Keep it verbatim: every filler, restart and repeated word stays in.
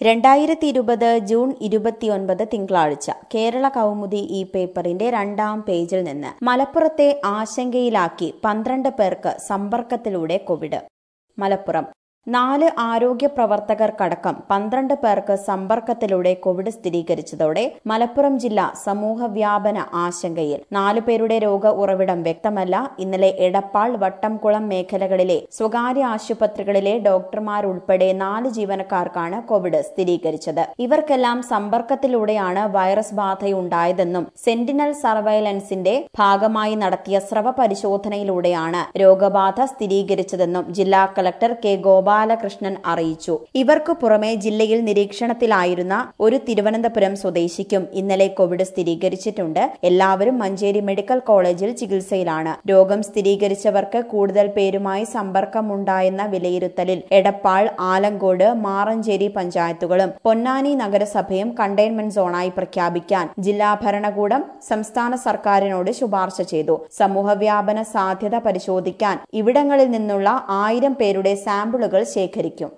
രണ്ടായിരത്തി ഇരുപത് ജൂൺ ഇരുപത്തിയൊൻപത് തിങ്കളാഴ്ച കേരള കൗമുദി ഈ പേപ്പറിന്റെ രണ്ടാം പേജിൽ നിന്ന് മലപ്പുറത്തെ ആശങ്കയിലാക്കി പന്ത്രണ്ട് പേർക്ക് സമ്പർക്കത്തിലൂടെ കോവിഡ്. മലപ്പുറം നാല് ആരോഗ്യ പ്രവർത്തകർക്കടക്കം പന്ത്രണ്ട് പേർക്ക് സമ്പർക്കത്തിലൂടെ കോവിഡ് സ്ഥിരീകരിച്ചതോടെ മലപ്പുറം ജില്ല സമൂഹവ്യാപന ആശങ്കയിൽ. നാലു പേരുടെ രോഗ ഉറവിടം വ്യക്തമല്ല. ഇന്നലെ എടപ്പാൾ, വട്ടംകുളം മേഖലകളിലെ സ്വകാര്യ ആശുപത്രികളിലെ ഡോക്ടർമാരുൾപ്പെടെ നാല് ജീവനക്കാർക്കാണ് കോവിഡ് സ്ഥിരീകരിച്ചത്. ഇവർക്കെല്ലാം സമ്പർക്കത്തിലൂടെയാണ് വൈറസ് ബാധയുണ്ടായതെന്നും സെന്റിനൽ സർവൈലൻസിന്റെ ഭാഗമായി നടത്തിയ സ്രവ പരിശോധനയിലൂടെയാണ് രോഗബാധ സ്ഥിരീകരിച്ചതെന്നും ജില്ലാ കളക്ടർ കെ ഗോപാൽ ബാലകൃഷ്ണൻ അറിയിച്ചു. ഇവർക്കു പുറമെ ജില്ലയിൽ നിരീക്ഷണത്തിലായിരുന്ന ഒരു തിരുവനന്തപുരം സ്വദേശിക്കും ഇന്നലെ കോവിഡ് സ്ഥിരീകരിച്ചിട്ടുണ്ട്. എല്ലാവരും മഞ്ചേരി മെഡിക്കൽ കോളേജിൽ ചികിത്സയിലാണ്. രോഗം സ്ഥിരീകരിച്ചവർക്ക് കൂടുതൽ പേരുമായി സമ്പർക്കമുണ്ടായെന്ന വിലയിരുത്തലിൽ എടപ്പാൾ, ആലങ്കോട്, മാറഞ്ചേരി പഞ്ചായത്തുകളും പൊന്നാനി നഗരസഭയും കണ്ടെയ്ൻമെന്റ് സോണായി പ്രഖ്യാപിക്കാൻ ജില്ലാ ഭരണകൂടം സംസ്ഥാന സർക്കാരിനോട് ശുപാർശ ചെയ്തു. സമൂഹവ്യാപന സാധ്യത പരിശോധിക്കാൻ ഇവിടങ്ങളിൽ നിന്നുള്ള ആയിരം പേരുടെ സാമ്പിളുകൾ ശേഖരിക്കും.